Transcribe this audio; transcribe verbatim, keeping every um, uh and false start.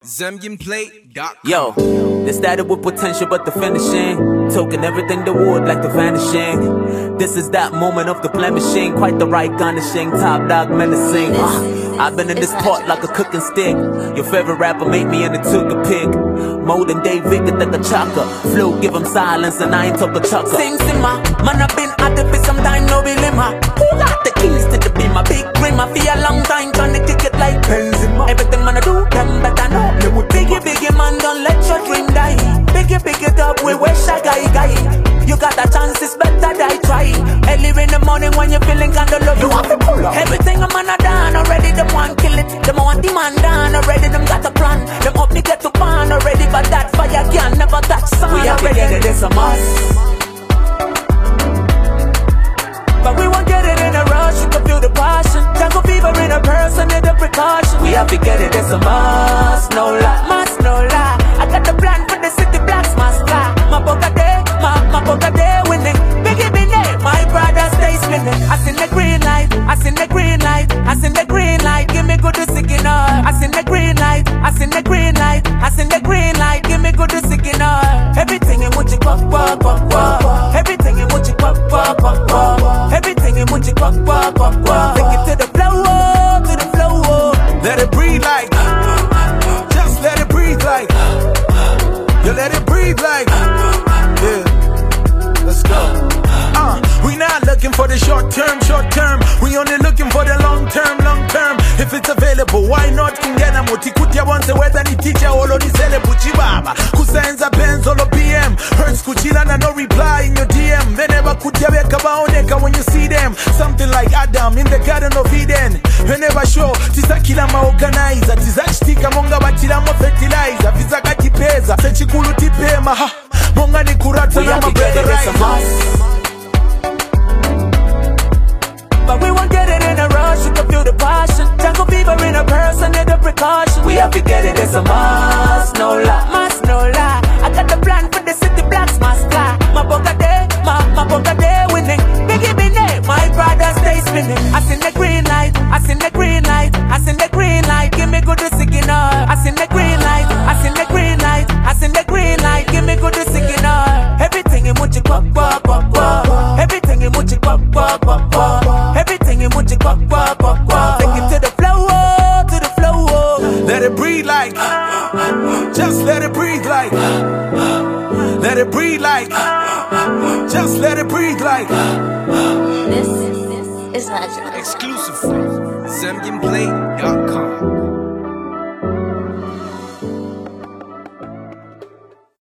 Zambian Play dot com. Yo, they started with potential, but the finishing token everything the wood like the vanishing. This is that moment of the blemishing, quite the right garnishing, top dog menacing. Uh, I've been in this pot like a cooking stick. Your favorite rapper made me and it took a pic. More than David, get the chaka. Flow, give him silence, and I ain't talk a chucker. Sing simmer, man, I've been at it for some time, no be limmer. Who got the keys to the beam? A big dream, I feel a long time trying to kick it like Benzema. Everything man I do, them better know. Biggie, biggie man, don't let your dream die. Biggie, big it up, we wish a guy, guy. You got a chance, it's better die try. Early in the morning when you're feeling kinda low, you have to pull up. Everything a man a done already, them want kill it. Them want the man done already, them got a plan. Them up me get to pan already, but that fire can never touch sun. We have to get it, it's a must. But we won't get it in a rush, you can feel the passion. Jungle fever in a person, need a precaution. We have to get it, it's a must, no lie, must, no lie. I got the plan for the city blacks, must fly. My boca day, my, my boca day winning. Biggie be there, my brother stay spinning. I seen the green light, I seen the green light, I seen the green light, give me good signal. I seen the green light, I seen the green light, I seen the green light, give me good signal. Everything in which you pop, pop, pop, pop. Everything in which you pop, pop, pop, pop. Everything in which you pop, pop, pop, pop. Take it to the flow, to the flow. Let it breathe like, just let it breathe like, you let it breathe like, yeah, let's go. Uh, we not looking for the short term, short term. We only looking for the long term, long term. If it's available, why not? Kungena motikutia once whether ni teacher olo ni sele puchibaba. Kusaenza benz olo P M. Hurts kuchila na no reply in your D M. Whenever kutia weka baoneka when you see them. Something like Adam in the Garden of Eden. Whenever show, tisa kila ma organizer. Tisa chitika monga batila mo fertilizer. Visa kati peza, sechikulu tipema. Ha, monga ni kurata na ma brother. But we won't get it in a rush, you can feel the passion. Jungle fever in a person, need a precaution. We have to get it, it's a must, no lie, must, no lie. I got the plan for the city blacks, must fly. My boca day, my, my boca day winning. Biggie be there, my brother stay spinning. I seen the green light, I seen the green light, I seen the green light, give me good signal. I seen the green light, I seen the green light, I seen the green light, give me good signal. Everything in which you pop, pop, pop, pop. Everything in which you pop, pop, pop, pop. Everything in which you pop, pop, pop, pop. Take it to the flow, to the flow. Let it breathe like, just let it breathe like, let it breathe like, just let it breathe like. This is magic. Exclusive from Zambian Play dot com.